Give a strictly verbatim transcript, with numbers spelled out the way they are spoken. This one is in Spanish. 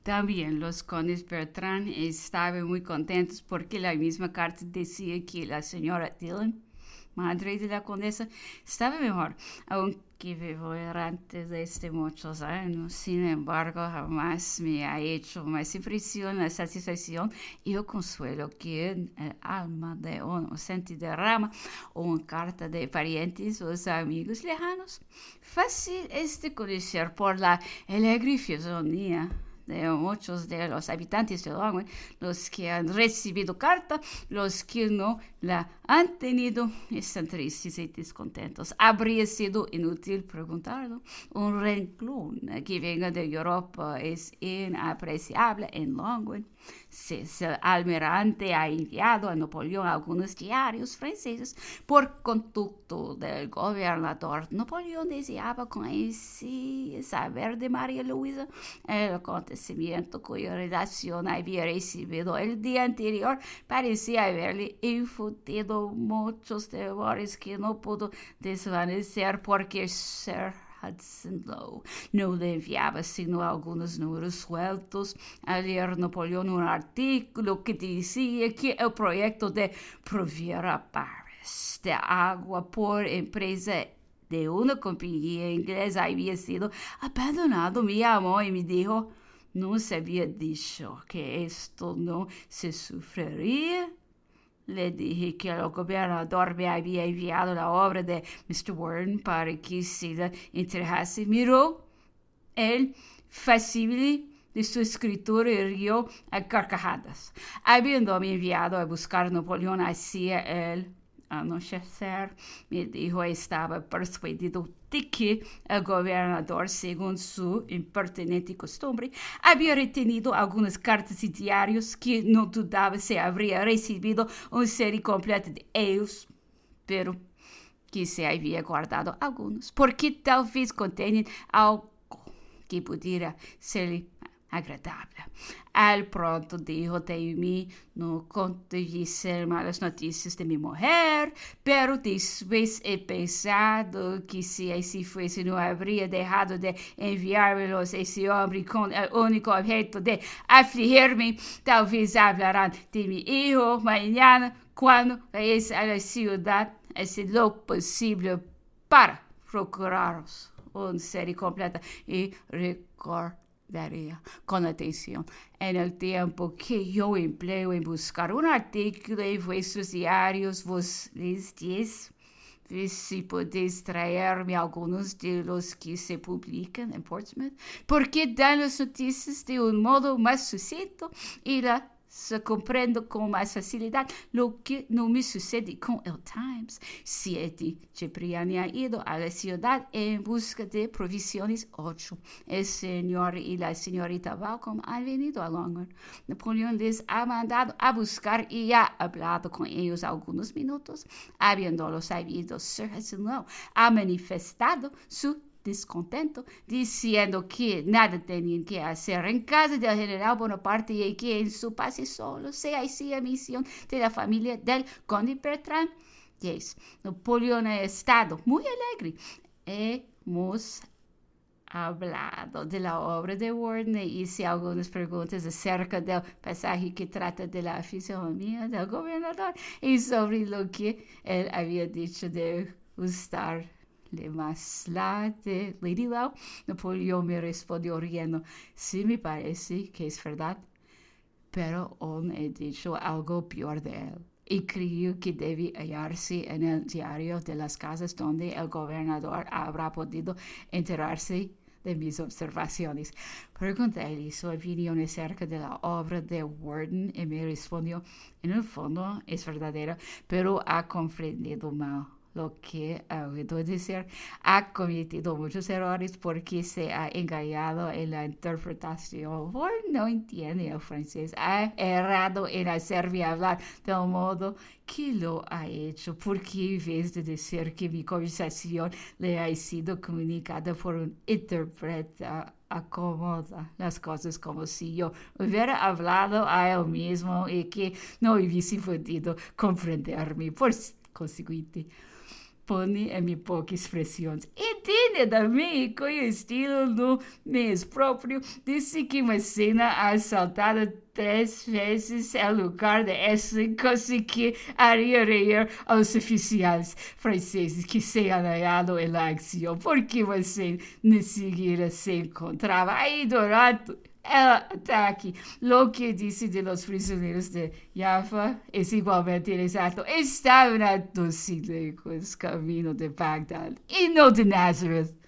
También los condes Bertrand estaban muy contentos porque la misma carta decía que la señora Dillon, madre de la condesa, estaba mejor, aunque vivo errante desde muchos años. Sin embargo, jamás me ha hecho más impresión la satisfacción y el consuelo que en el alma de un inocente derrama una carta de parientes o amigos lejanos. Fácil es de conocer por la alegre fisonomía de muchos de los habitantes de Longwood, los que han recibido carta, los que no la han tenido, están tristes y descontentos. Habría sido inútil preguntarlo. Un renglón que venga de Europa es inapreciable en Longwood. Si el almirante ha enviado a Napoleón algunos diarios franceses por conducto del gobernador. Napoleón deseaba con ese saber de María Luisa el acontecimiento cuya redacción había recibido el día anterior. Parecía haberle infundido muchos temores que no pudo desvanecer porque Sir Hudson Lowe no le enviaba sino algunos números sueltos. Ayer Napoleón un artículo que decía que el proyecto de Provera Paris de agua por empresa de una compañía inglesa había sido abandonado. Me llamó y me dijo, ¿no se había dicho que esto no se sufriría? Le dije que el gobernador me había enviado la obra de mister Warren para que se la entregase. Miró el facsimile de su escritura y rió a carcajadas. Habiéndome enviado a buscar Napoleón hacia el anochecer, me dijo estaba persuadido de que el gobernador, según su impertinente costumbre, había retenido algunas cartas y diarios que no dudaba se habría recibido una serie completa de ellos, pero que se había guardado algunos, porque tal vez contenían algo que pudiera serle agradable. Al pronto dijo de mí, no conseguí ser malas noticias de mi mujer, pero después he pensado que si así fuese no habría dejado de enviármelos ese hombre con el único objeto de afligirme. Tal vez hablarán de mi hijo mañana cuando vayáis a la ciudad. Hace lo posible para procuraros una serie completa y recordar daría con atención en el tiempo que yo empleo en buscar un artículo en vuestros diarios. Vos les diez, si podéis traerme algunos de los que se publican en Portsmouth, porque dan las noticias de un modo más sucinto y la se comprendo con más facilidad, lo que no me sucede con el Times. Siete, Cipriani ha ido a la ciudad en busca de provisiones. Ocho, el señor y la señorita Balcom han venido a Longwood. Napoleón les ha mandado a buscar y ha hablado con ellos algunos minutos. Habiéndolo sabido, Sir Hudson Lowe ha manifestado su descontento, diciendo que nada tenían que hacer en casa del general Bonaparte y que en su pase solo se hacía misión de la familia del conde Bertrand. Yes, Napoleón ha estado muy alegre. Hemos hablado de la obra de Warren y hice algunas preguntas acerca del pasaje que trata de la fisonomía del gobernador y sobre lo que él había dicho de gustar Le Masla de Lady Lowe. Napoleón me respondió riendo, sí me parece que es verdad, pero aún he dicho algo peor de él. Y creo que debe hallarse en el diario de las casas donde el gobernador habrá podido enterarse de mis observaciones. Pregunté su opinión acerca de la obra de Warden y me respondió, en el fondo es verdadera, pero ha comprendido mal lo que ha oído decir. Ha cometido muchos errores porque se ha engañado en la interpretación. Warren no entiende el francés. Ha errado en hacerme hablar del modo que lo ha hecho, porque en vez de decir que mi conversación le ha sido comunicada por un intérprete, acomoda las cosas como si yo hubiera hablado a él mismo y que no hubiese podido comprenderme por consiguiente. pone em minha pouca expressões. Entende também que o estilo não me é próprio. Disse que uma cena assaltada três vezes em lugar de essa consegui haria rir aos oficiais franceses que se andaram em ação, porque você nem seguir se encontrava aí durante el ataque. Lo que disse de los prisioneiros de Jaffa é igualmente exato. Estavam a doce lejos caminho de Bagdad e não de Nazareth.